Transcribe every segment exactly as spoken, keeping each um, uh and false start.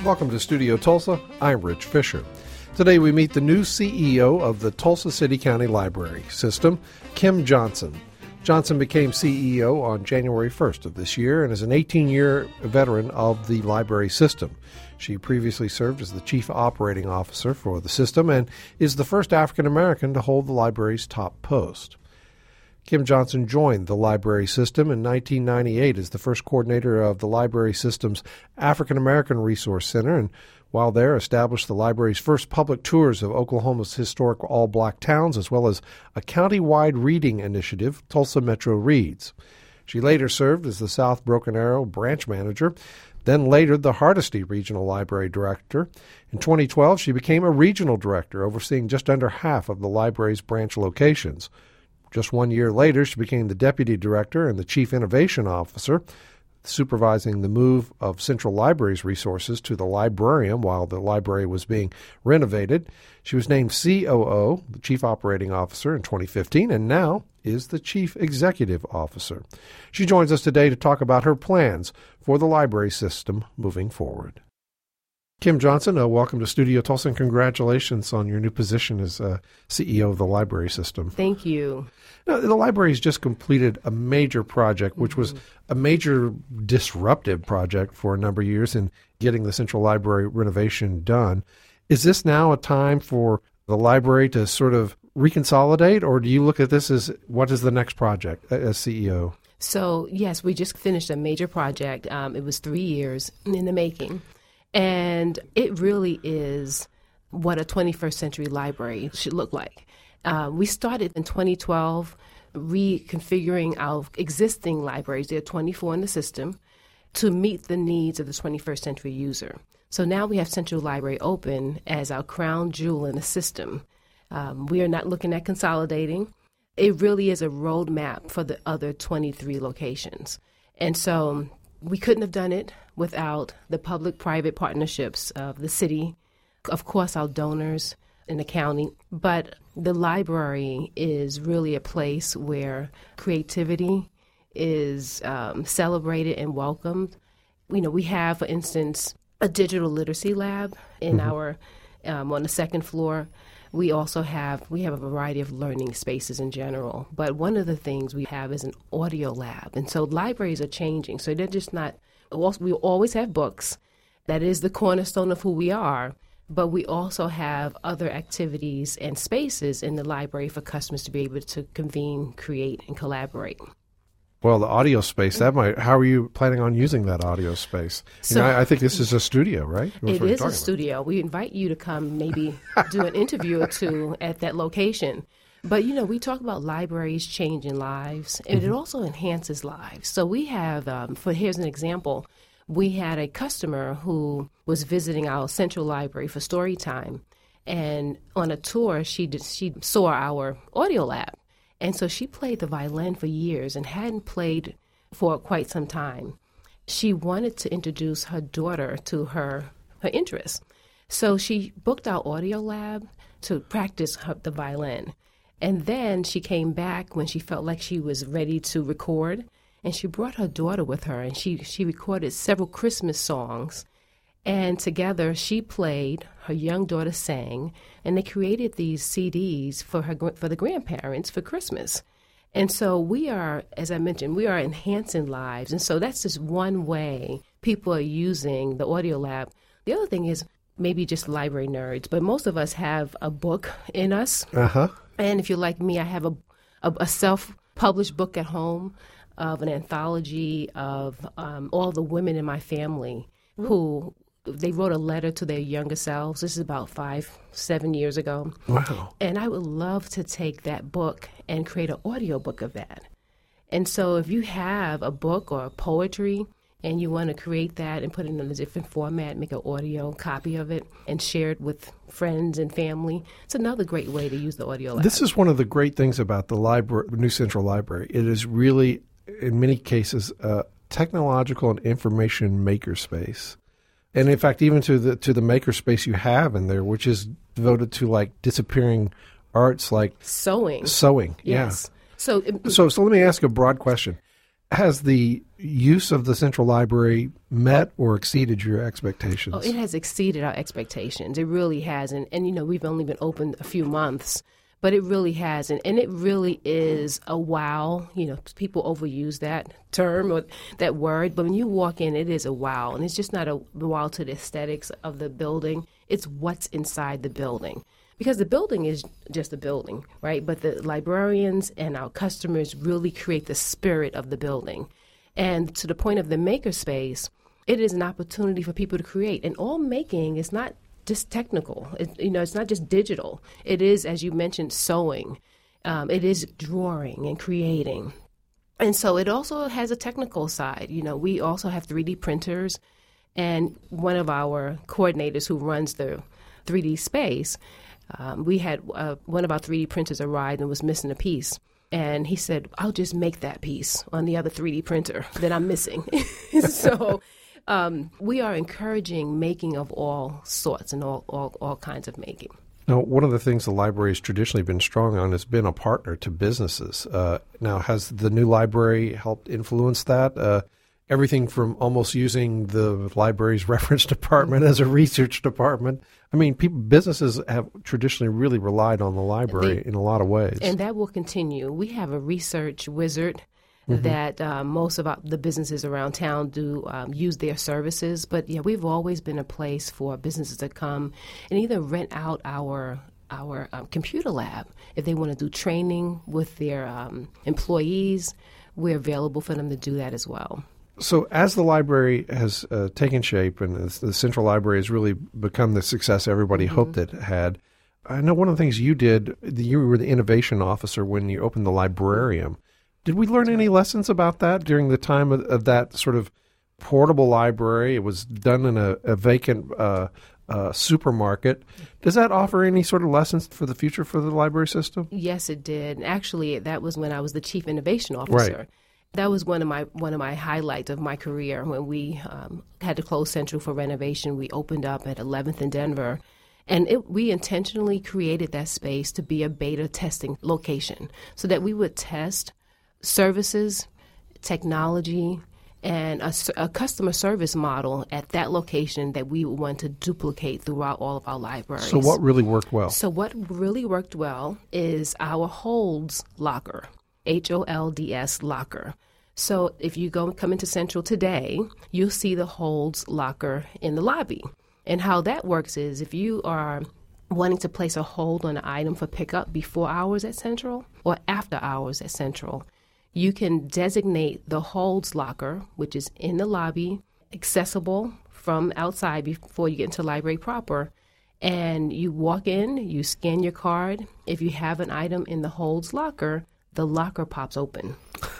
Welcome to Studio Tulsa. I'm Rich Fisher. Today we meet the new C E O of the Tulsa City County Library System, Kim Johnson. Johnson became C E O on January first of this year and is an eighteen-year veteran of the library system. She previously served as the Chief Operating Officer for the system and is the first African-American to hold the library's top post. Kim Johnson joined the library system in nineteen ninety-eight as the first coordinator of the library system's African American Resource Center, and while there established the library's first public tours of Oklahoma's historic all-black towns, as well as a county-wide reading initiative, Tulsa Metro Reads. She later served as the South Broken Arrow branch manager, then later the Hardesty Regional Library Director. In twenty twelve, she became a regional director, overseeing just under half of the library's branch locations. Just one year later, she became the Deputy Director and the Chief Innovation Officer, supervising the move of Central Library's resources to the librarium while the library was being renovated. She was named C O O, the Chief Operating Officer, in twenty fifteen, and now is the Chief Executive Officer. She joins us today to talk about her plans for the library system moving forward. Kim Johnson, uh, welcome to Studio Tulsa, and congratulations on your new position as uh, C E O of the library system. Thank you. Now, the library has just completed a major project, which mm-hmm. was a major disruptive project for a number of years in getting the Central Library renovation done. Is this now a time for the library to sort of reconsolidate, or do you look at this as what is the next project as C E O? So, yes, we just finished a major project. Um, it was three years in the making. And it really is what a twenty-first century library should look like. Uh, we started in twenty twelve reconfiguring our existing libraries, there are twenty-four in the system, to meet the needs of the twenty-first century user. So now we have Central Library Open as our crown jewel in the system. Um, we are not looking at consolidating. It really is a roadmap for the other twenty-three locations. And so we couldn't have done it without the public-private partnerships of the city, of course, our donors in the county. But the library is really a place where creativity is um, celebrated and welcomed. You know, we have, for instance, a digital literacy lab in mm-hmm. our um, on the second floor. We also have we have a variety of learning spaces in general. But one of the things we have is an audio lab. And so libraries are changing. So they're just not, we always have books. That is the cornerstone of who we are. But we also have other activities and spaces in the library for customers to be able to convene, create, and collaborate. Well, the audio space, that might, how are you planning on using that audio space? So, you know, I, I think this is a studio, right? That's it is a studio. About. We invite you to come maybe do an interview or two at that location. But, you know, we talk about libraries changing lives, and mm-hmm. it also enhances lives. So we have, um, for here's an example, we had a customer who was visiting our central library for story time, and on a tour, she did, she saw our audio lab. And so she played the violin for years and hadn't played for quite some time. She wanted to introduce her daughter to her, her interests. So she booked our audio lab to practice her, the violin. And then she came back when she felt like she was ready to record. And she brought her daughter with her, and she, she recorded several Christmas songs. And together she played, her young daughter sang, and they created these C Ds for her for the grandparents for Christmas. And so we are, as I mentioned, we are enhancing lives. And so that's just one way people are using the audio lab. The other thing is maybe just library nerds, but most of us have a book in us. Uh-huh. And if you're like me, I have a, a, a self-published book at home of an anthology of um, all the women in my family who they wrote a letter to their younger selves. This is about five, seven years ago. Wow. And I would love to take that book and create an audio book of that. And so if you have a book or poetry and you want to create that and put it in a different format, make an audio copy of it and share it with friends and family, it's another great way to use the audio lab. This is one of the great things about the library, New Central Library. It is really, in many cases, a technological and information makerspace. And in fact, even to the to the makerspace you have in there, which is devoted to like disappearing arts like sewing. Sewing, yes. yeah. So, it, so, so let me ask a broad question. Has the use of the Central Library met or exceeded your expectations? Oh, it has exceeded our expectations. It really has. And, and, you know, we've only been open a few months, but it really has. And, and it really is a wow. You know, people overuse that term or that word, but when you walk in, it is a wow. And it's just not a wow to the aesthetics of the building. It's what's inside the building. Because the building is just a building, right? But the librarians and our customers really create the spirit of the building. And to the point of the makerspace, it is an opportunity for people to create. And all making is not just technical. It, you know, it's not just digital. It is, as you mentioned, sewing. Um, it is drawing and creating. And so it also has a technical side. You know, we also have three D printers. And one of our coordinators who runs the three D space, Um, we had uh, one of our three D printers arrived and was missing a piece. And he said, I'll just make that piece on the other three D printer that I'm missing. So um, we are encouraging making of all sorts and all, all, all kinds of making. Now, one of the things the library has traditionally been strong on has been a partner to businesses. Uh, now, has the new library helped influence that? Uh, everything from almost using the library's reference department as a research department. I mean, people, businesses have traditionally really relied on the library they, in a lot of ways. And that will continue. We have a research wizard mm-hmm. that uh, most of our, the businesses around town do um, use their services. But, yeah, we've always been a place for businesses to come and either rent out our our um, computer lab. If they want to do training with their um, employees, we're available for them to do that as well. So as the library has uh, taken shape and the Central Library has really become the success everybody mm-hmm. hoped it had, I know one of the things you did, you were the innovation officer when you opened the librarium. Did we learn any lessons about that during the time of, of that sort of portable library? It was done in a, a vacant uh, uh, supermarket. Does that offer any sort of lessons for the future for the library system? Yes, it did. Actually, that was when I was the chief innovation officer. Right. That was one of my one of my highlights of my career when we um, had to close Central for renovation. We opened up at eleventh in Denver, and it, we intentionally created that space to be a beta testing location so that we would test services, technology, and a, a customer service model at that location that we would want to duplicate throughout all of our libraries. So what really worked well? So what really worked well is our holds locker. H O L D S locker. So if you go come into Central today, you'll see the holds locker in the lobby. And how that works is if you are wanting to place a hold on an item for pickup before hours at Central or after hours at Central, you can designate the holds locker, which is in the lobby, accessible from outside before you get into the library proper. And you walk in, you scan your card. If you have an item in the holds locker, the locker pops open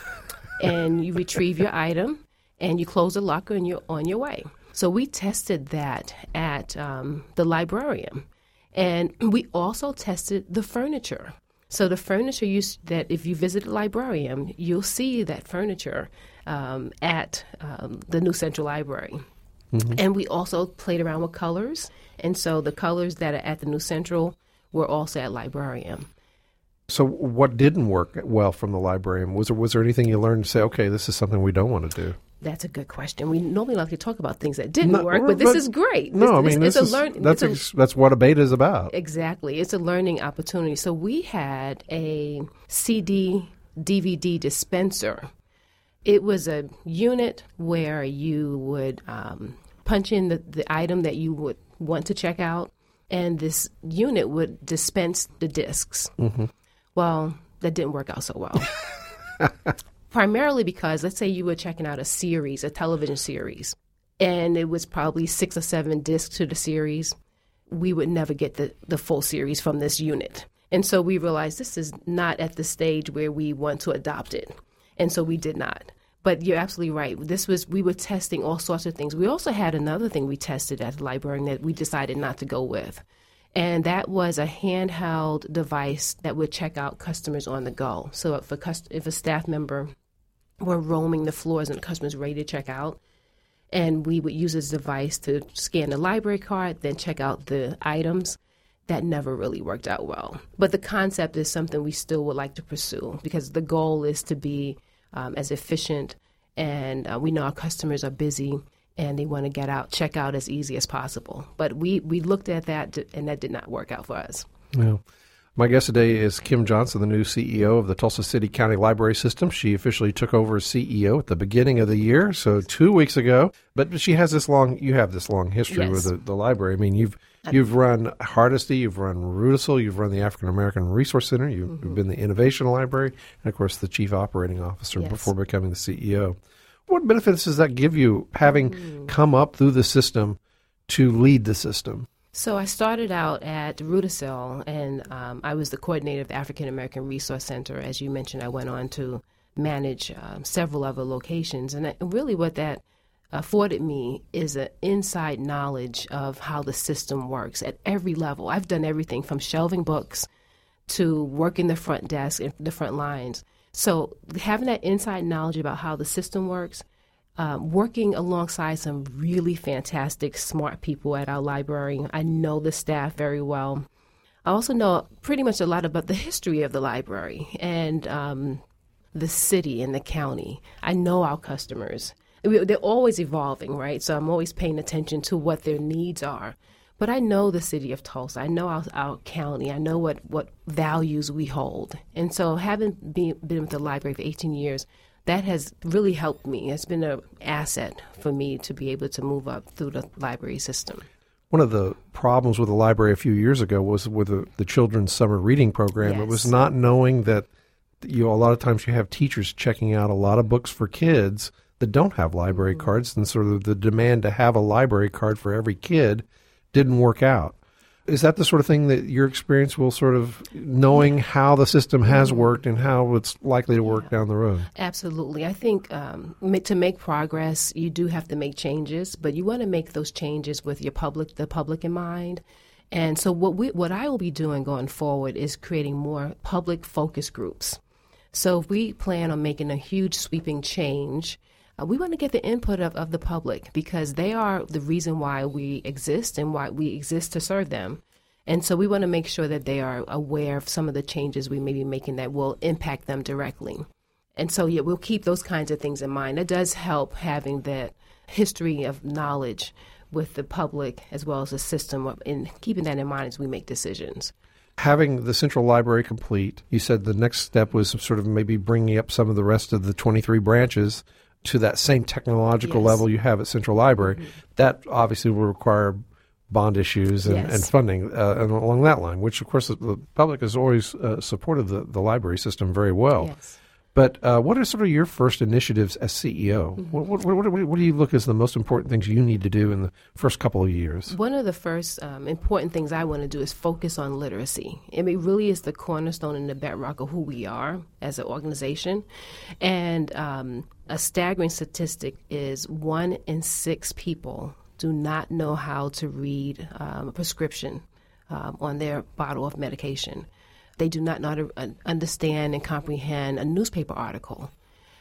and you retrieve your item and you close the locker and you're on your way. So we tested that at um, the librarium, and we also tested the furniture. So the furniture you, that if you visit the librarium, you'll see that furniture um, at um, the new Central Library. Mm-hmm. And we also played around with colors. And so the colors that are at the new Central were also at librarium. So what didn't work well from the librarium? Was there, was there anything you learned to say, okay, this is something we don't want to do? That's a good question. We normally like to talk about things that didn't no, work, but this but, is great. No, this, I mean, this, this it's is, a learn, that's, it's a, that's what a beta is about. Exactly. It's a learning opportunity. So we had a C D, D V D dispenser. It was a unit where you would um, punch in the, the item that you would want to check out, and this unit would dispense the discs. Mm-hmm. Well, that didn't work out so well. Primarily because, let's say you were checking out a series, a television series, and it was probably six or seven discs to the series. We would never get the, the full series from this unit. And so we realized this is not at the stage where we want to adopt it. And so we did not. But you're absolutely right. This was, we were testing all sorts of things. We also had another thing we tested at the library that we decided not to go with. And that was a handheld device that would check out customers on the go. So if a, cust- if a staff member were roaming the floors and the customer's ready to check out, and we would use this device to scan the library card, then check out the items, that never really worked out well. But the concept is something we still would like to pursue because the goal is to be um, as efficient, and uh, we know our customers are busy and they want to get out, check out as easy as possible. But we, we looked at that, and that did not work out for us. Yeah. My guest today is Kim Johnson, the new C E O of the Tulsa City County Library System. She officially took over as C E O at the beginning of the year, so two weeks ago. But she has this long, you have this long history Yes. with the, the library. I mean, you've you've run Hardesty, you've run Rudisill, you've run the African American Resource Center, you've, mm-hmm. you've been the Innovation Library, and of course the Chief Operating Officer Yes. before becoming the C E O. What benefits does that give you, having mm. come up through the system to lead the system? So I started out at Rudisill, and um, I was the coordinator of the African American Resource Center. As you mentioned, I went on to manage um, several other locations. And that, really what that afforded me is an inside knowledge of how the system works at every level. I've done everything from shelving books to working the front desk and the front lines. So having that inside knowledge about how the system works, um, working alongside some really fantastic, smart people at our library. I know the staff very well. I also know pretty much a lot about the history of the library and um, the city and the county. I know our customers. They're always evolving, right? So I'm always paying attention to what their needs are. But I know the city of Tulsa. I know our, our county. I know what, what values we hold. And so having been, been with the library for eighteen years, that has really helped me. It's been an asset for me to be able to move up through the library system. One of the problems with the library a few years ago was with the, the children's summer reading program. Yes. It was not knowing that you know, a lot of times you have teachers checking out a lot of books for kids that don't have library mm-hmm. cards, and sort of the demand to have a library card for every kid didn't work out. Is that the sort of thing that your experience will sort of knowing yeah. how the system has worked and how it's likely to work yeah. down the road? Absolutely. I think um, to make progress, you do have to make changes, but you want to make those changes with your public, the public in mind. And so what we, what I will be doing going forward is creating more public focus groups. So if we plan on making a huge sweeping change, Uh, we want to get the input of, of the public because they are the reason why we exist and why we exist to serve them. And so we want to make sure that they are aware of some of the changes we may be making that will impact them directly. And so, yeah, we'll keep those kinds of things in mind. It does help having that history of knowledge with the public as well as the system and keeping that in mind as we make decisions. Having the central library complete, you said the next step was sort of maybe bringing up some of the rest of the twenty-three branches to that same technological yes. level you have at Central Library. Mm-hmm. That obviously will require bond issues and, yes. and funding uh, and along that line, which, of course, the, the public has always uh, supported the, the library system very well. Yes. But uh, what are sort of your first initiatives as C E O? Mm-hmm. What, what, what, what, what do you look as the most important things you need to do in the first couple of years? One of the first um, important things I want to do is focus on literacy. I mean, it really is the cornerstone and the bedrock of who we are as an organization. And um, a staggering statistic is one in six people do not know how to read um, a prescription um, on their bottle of medication. They do not know how to uh, understand and comprehend a newspaper article.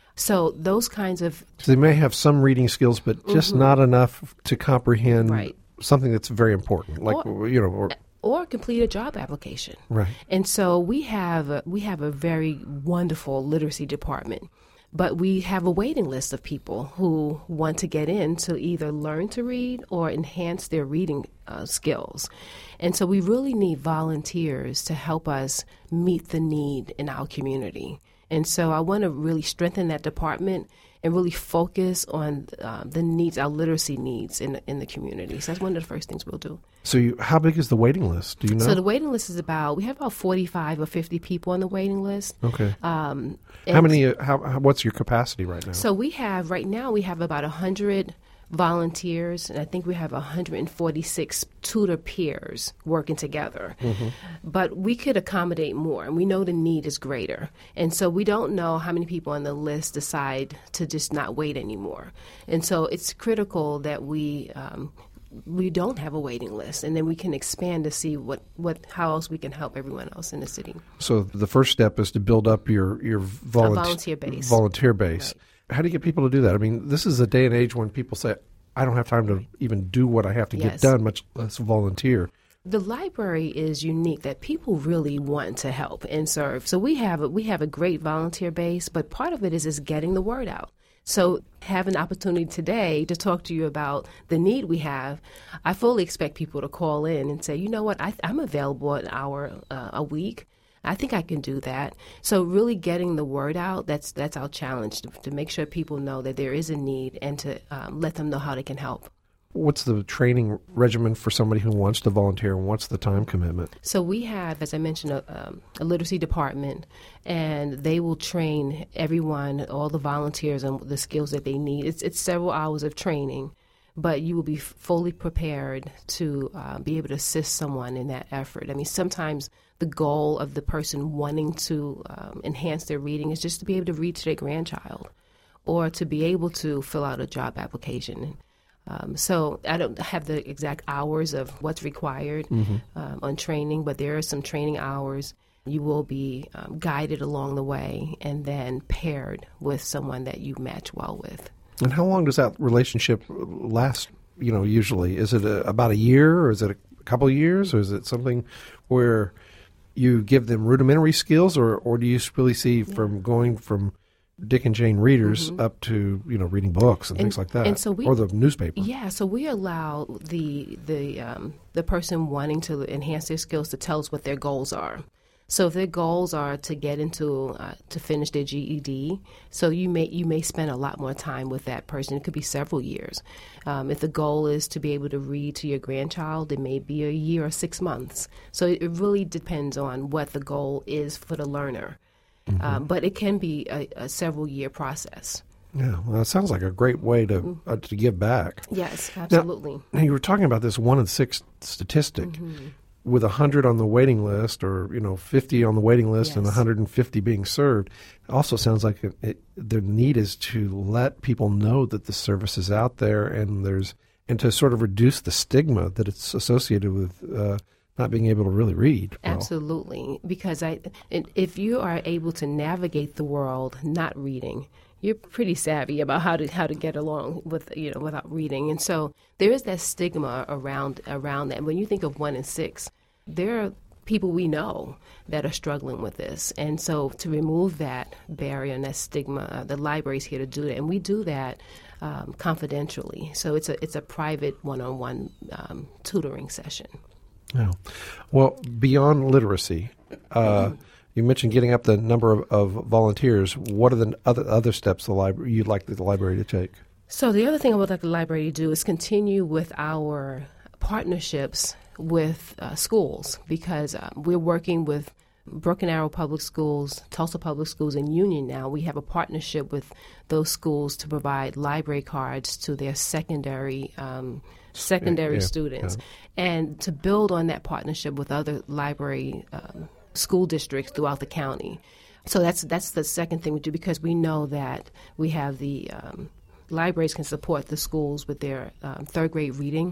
So those kinds of... So they may have some reading skills, but just mm-hmm. not enough to comprehend right. something that's very important, like, or, you know... Or, or complete a job application. Right. And so we have a, we have a very wonderful literacy department. But we have a waiting list of people who want to get in to either learn to read or enhance their reading uh, skills. And so we really need volunteers to help us meet the need in our community. And so I want to really strengthen that department and really focus on uh, the needs, our literacy needs in, in the community. So that's one of the first things we'll do. So you, how big is the waiting list? Do you know? So the waiting list is about, we have about forty-five or fifty people on the waiting list. Okay. Um, how many, uh, how, how, what's your capacity right now? So we have, right now, we have about one hundred volunteers, and I think we have one hundred forty-six tutor peers working together. Mm-hmm. But we could accommodate more, and we know the need is greater. And so we don't know how many people on the list decide to just not wait anymore. And so it's critical that we um, we don't have a waiting list, and then we can expand to see what, what how else we can help everyone else in the city. So the first step is to build up your, your volunteer, volunteer base. Volunteer base. Right. How do you get people to do that? I mean, this is a day and age when people say, I don't have time to even do what I have to yes. get done, much less volunteer. The library is unique that people really want to help and serve. So we have a, we have a great volunteer base, but part of it is is getting the word out. So have an opportunity today to talk to you about the need we have. I fully expect people to call in and say, you know what, I, I'm available an hour uh, a week. I think I can do that. So really getting the word out, that's that's our challenge, to, to make sure people know that there is a need and to um, let them know how they can help. What's the training regimen for somebody who wants to volunteer, and what's the time commitment? So we have, as I mentioned, a, um, a literacy department, and they will train everyone, all the volunteers, on the skills that they need. It's, it's several hours of training, but you will be fully prepared to uh, be able to assist someone in that effort. I mean, sometimes the goal of the person wanting to um, enhance their reading is just to be able to read to their grandchild or to be able to fill out a job application. Um, so I don't have the exact hours of what's required mm-hmm. um, on training, but there are some training hours. You will be um, guided along the way and then paired with someone that you match well with. And how long does that relationship last, you know, usually? Is it a, about a year, or is it a couple of years, or is it something where you give them rudimentary skills, or, or do you really see yeah. from going from Dick and Jane readers mm-hmm. up to, you know, reading books and, and things like that, and so we, or the newspaper? Yeah, so we allow the the um, the person wanting to enhance their skills to tell us what their goals are. So if their goals are to get into uh, to finish their G E D, so you may you may spend a lot more time with that person. It could be several years. Um, if the goal is to be able to read to your grandchild, it may be a year or six months. So it, it really depends on what the goal is for the learner. Mm-hmm. Um, but it can be a, a several-year process. Yeah, well, it sounds like a great way to mm-hmm. uh, to give back. Yes, absolutely. Now, now, you were talking about this one in six statistic. Mm-hmm. With one hundred on the waiting list, or, you know, fifty on the waiting list, yes. and one hundred fifty being served, it also sounds like it, it, the need is to let people know that the service is out there, and there's and to sort of reduce the stigma that it's associated with uh, not being able to really read well. Absolutely, because I, if you are able to navigate the world not reading, you're pretty savvy about how to how to get along with, you know, without reading. And so there is that stigma around around that. When you think of one in six, there are people we know that are struggling with this. And so to remove that barrier and that stigma, uh, the library's here to do that, and we do that um, confidentially. So it's a it's a private one-on-one um, tutoring session. Yeah. Well, beyond literacy, uh, mm-hmm. you mentioned getting up the number of, of volunteers. What are the other other steps the library you'd like the library to take? So the other thing I would like the library to do is continue with our partnerships with uh, schools, because uh, we're working with Broken Arrow Public Schools, Tulsa Public Schools, and Union now. We have a partnership with those schools to provide library cards to their secondary um, secondary yeah, students, yeah. and to build on that partnership with other library um, school districts throughout the county. So that's that's the second thing we do, because we know that we have the um, libraries can support the schools with their um, third grade reading.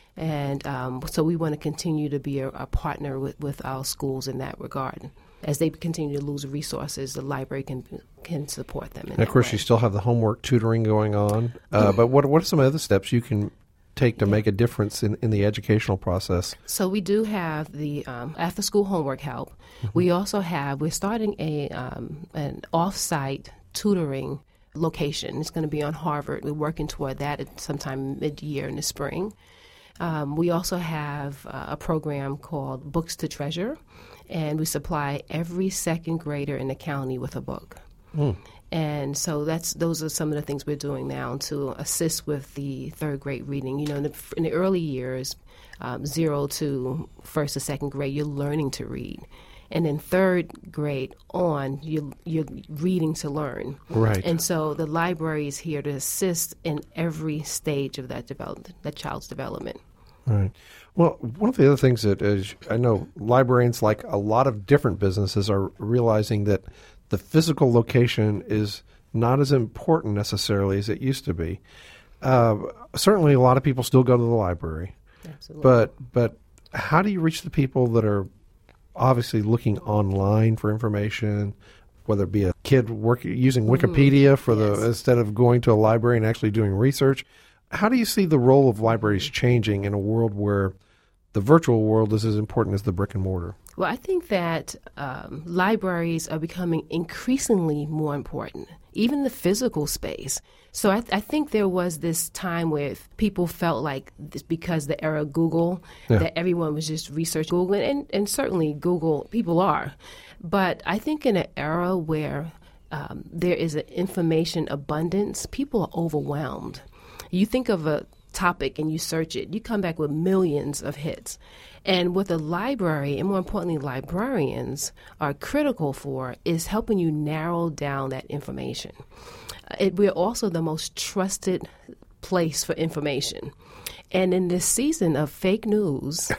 And um, so we want to continue to be a, a partner with, with our schools in that regard. As they continue to lose resources, the library can can support them. In and of course, way. You still have the homework tutoring going on. Uh, but what what are some other steps you can take to yeah. make a difference in, in the educational process? So we do have the um, after-school homework help. Mm-hmm. We also have, we're starting a um, an off-site tutoring location. It's going to be on Harvard. We're working toward that at sometime mid-year in the spring. Um, we also have uh, a program called Books to Treasure, and we supply every second grader in the county with a book. Mm. And so that's those are some of the things we're doing now to assist with the third grade reading. You know, in the, in the early years, um, zero to first or second grade, you're learning to read. And in third grade on, you're, you're reading to learn. Right. And so the library is here to assist in every stage of that development, that child's development. Right. Well, one of the other things that is, I know librarians, like a lot of different businesses, are realizing that the physical location is not as important necessarily as it used to be. Uh, certainly, a lot of people still go to the library. Absolutely. But but how do you reach the people that are obviously looking online for information, whether it be a kid work, using Wikipedia for yes. the instead of going to a library and actually doing research? How do you see the role of libraries changing in a world where the virtual world is as important as the brick and mortar? Well, I think that um, libraries are becoming increasingly more important, even the physical space. So I, th- I think there was this time where people felt like this, because the era of Google, yeah. that everyone was just researching Google, and, and certainly Google, people are. But I think in an era where um, there is an information abundance, people are overwhelmed. You think of a topic and you search it, you come back with millions of hits. And what the library, and more importantly, librarians are critical for is helping you narrow down that information. It, we're also the most trusted place for information. And in this season of fake news,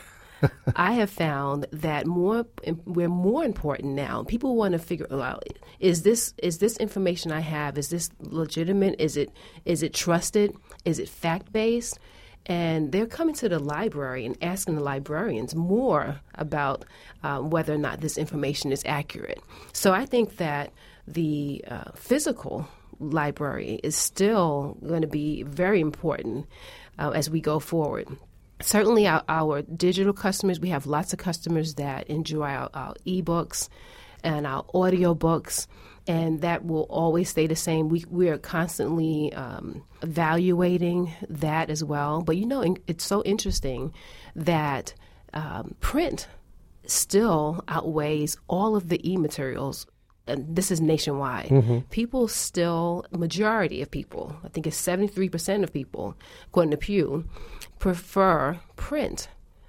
I have found that more we're more important now. People want to figure out, is this is this information I have, is this legitimate? Is it is it trusted? Is it fact-based? And they're coming to the library and asking the librarians more about um, whether or not this information is accurate. So I think that the uh, physical library is still going to be very important uh, as we go forward. Certainly our, our digital customers, we have lots of customers that enjoy our, our e-books and our audio books, and that will always stay the same. We we are constantly um, evaluating that as well. But, you know, it's so interesting that um, print still outweighs all of the e-materials. And this is nationwide. Mm-hmm. People still, majority of people, I think it's seventy-three percent of people, according to Pew, prefer print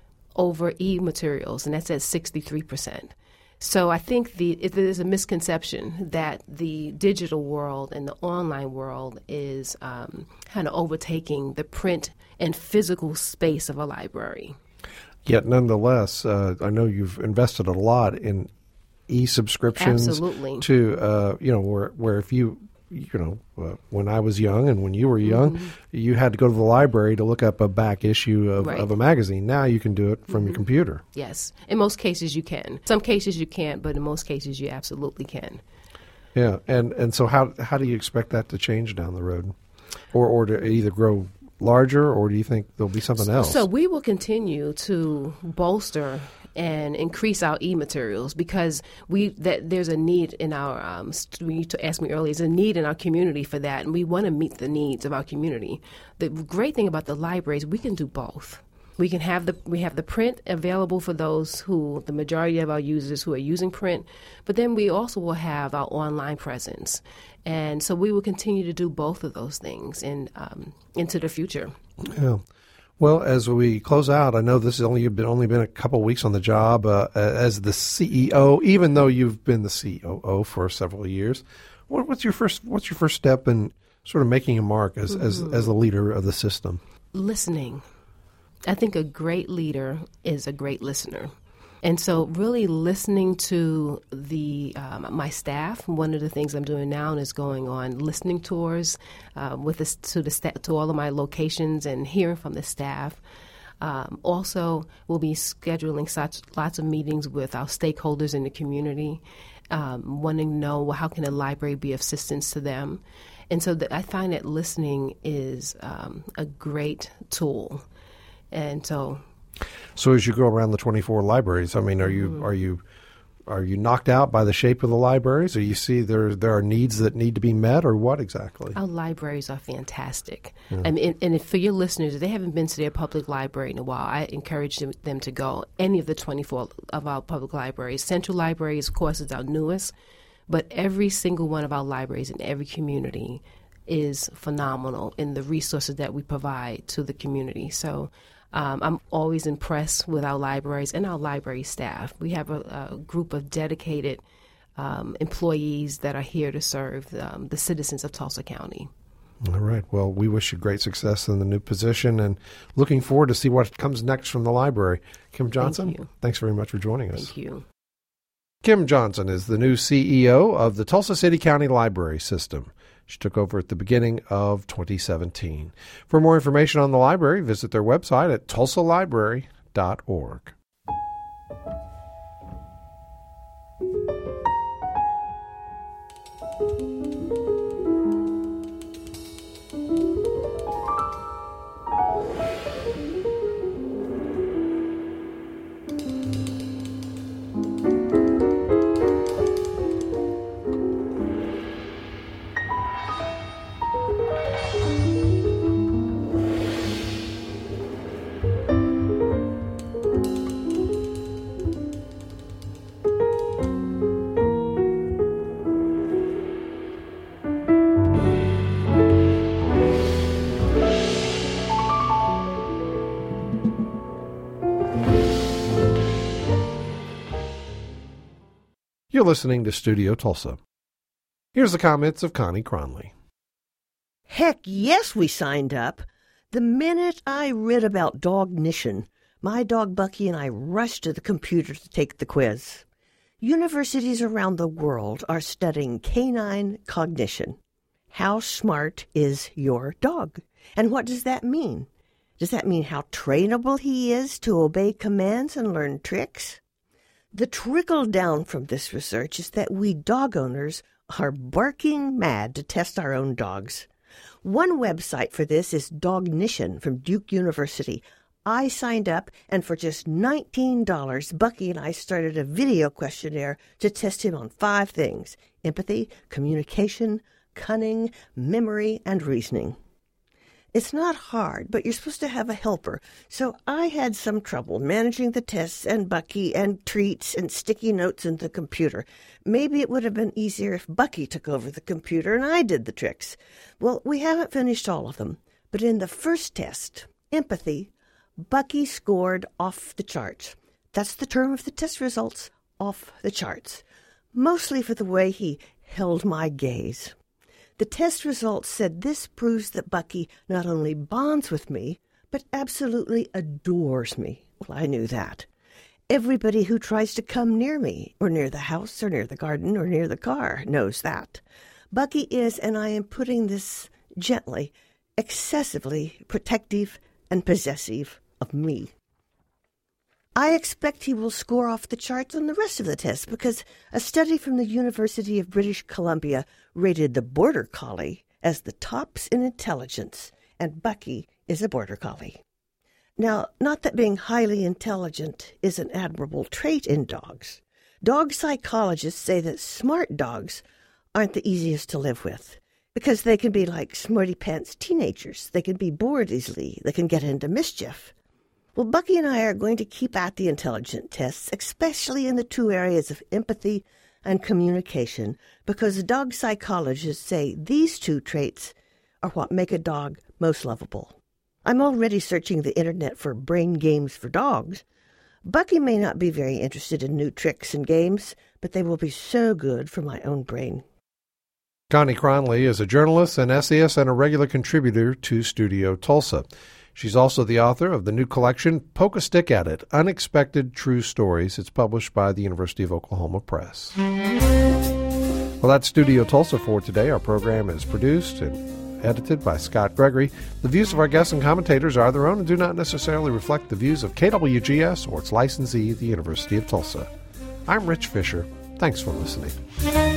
over e-materials, and that's at sixty-three percent. So I think the it, there's a misconception that the digital world and the online world is um, kind of overtaking the print and physical space of a library. Yet nonetheless, uh, I know you've invested a lot in e-subscriptions. Absolutely. To, uh, you know, where, where if you, you know, uh, when I was young and when you were young, mm-hmm. you had to go to the library to look up a back issue of, right. of a magazine. Now you can do it from mm-hmm. your computer. Yes. In most cases you can. Some cases you can't, but in most cases you absolutely can. Yeah. And, and so how how do you expect that to change down the road? Or, or to either grow larger, or do you think there'll be something else? So we will continue to bolster and increase our e-materials because we that there's a need in our, um, you asked me earlier, there's a need in our community for that, and we want to meet the needs of our community. The great thing about the library is we can do both. We can have the we have the print available for those who, the majority of our users who are using print, but then we also will have our online presence. And so we will continue to do both of those things in, um, into the future. Yeah. Well, as we close out, I know this has only been only been a couple of weeks on the job uh, as the C E O, even though you've been the C O O for several years. What, what's your first What's your first step in sort of making a mark as mm-hmm. as as the leader of the system? Listening. I think a great leader is a great listener. And so really listening to the um, my staff. One of the things I'm doing now is going on listening tours uh, with this, to the sta- to all of my locations and hearing from the staff. Um, also, we'll be scheduling such lots of meetings with our stakeholders in the community, um, wanting to know, well, how can the library be of assistance to them. And so the, I find that listening is um, a great tool. And so... So as you go around the twenty-four libraries, I mean, are you mm-hmm. are you are you knocked out by the shape of the libraries, or you see there there are needs that need to be met, or what exactly? Our libraries are fantastic. Yeah. I mean, and if for your listeners, if they haven't been to their public library in a while, I encourage them, them to go. Any of the twenty-four of our public libraries. Central Library, of course, is our newest, but every single one of our libraries in every community is phenomenal in the resources that we provide to the community. So. Um, I'm always impressed with our libraries and our library staff. We have a, a group of dedicated um, employees that are here to serve um, the citizens of Tulsa County. All right. Well, we wish you great success in the new position and looking forward to see what comes next from the library. Kim Johnson, Thank you. Thanks very much for joining us. Thank you. Kim Johnson is the new C E O of the Tulsa City County Library System. She took over at the beginning of twenty seventeen. For more information on the library, visit their website at tulsa library dot org. You're listening to Studio Tulsa. Here's the comments of Connie Cronley. Heck yes, we signed up. The minute I read about Dognition, my dog Bucky and I rushed to the computer to take the quiz. Universities around the world are studying canine cognition. How smart is your dog? And what does that mean? Does that mean how trainable he is to obey commands and learn tricks? The trickle down from this research is that we dog owners are barking mad to test our own dogs. One website for this is Dognition from Duke University. I signed up, and for just nineteen dollars, Bucky and I started a video questionnaire to test him on five things: empathy, communication, cunning, memory, and reasoning. It's not hard, but you're supposed to have a helper, so I had some trouble managing the tests and Bucky and treats and sticky notes in the computer. Maybe it would have been easier if Bucky took over the computer and I did the tricks. Well, we haven't finished all of them, but in the first test, empathy, Bucky scored off the charts. That's the term of the test results, off the charts, mostly for the way he held my gaze. The test results said this proves that Bucky not only bonds with me, but absolutely adores me. Well, I knew that. Everybody who tries to come near me, or near the house, or near the garden, or near the car, knows that. Bucky is, and I am putting this gently, excessively protective and possessive of me. I expect he will score off the charts on the rest of the test because a study from the University of British Columbia rated the Border Collie as the tops in intelligence, and Bucky is a Border Collie. Now, not that being highly intelligent is an admirable trait in dogs. Dog psychologists say that smart dogs aren't the easiest to live with because they can be like smarty-pants teenagers. They can be bored easily. They can get into mischief. Well, Bucky and I are going to keep at the intelligent tests, especially in the two areas of empathy and communication, because dog psychologists say these two traits are what make a dog most lovable. I'm already searching the internet for brain games for dogs. Bucky may not be very interested in new tricks and games, but they will be so good for my own brain. Connie Cronley is a journalist, an essayist, and a regular contributor to Studio Tulsa. She's also the author of the new collection, Poke a Stick at It, Unexpected True Stories. It's published by the University of Oklahoma Press. Well, that's Studio Tulsa for today. Our program is produced and edited by Scott Gregory. The views of our guests and commentators are their own and do not necessarily reflect the views of K W G S or its licensee, the University of Tulsa. I'm Rich Fisher. Thanks for listening.